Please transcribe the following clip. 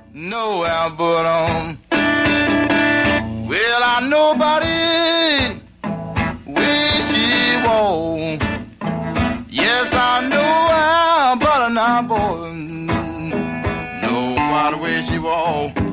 nowhere but well, I nobody where she walk. Yes, I know her, but not boy. Nobody where she walk.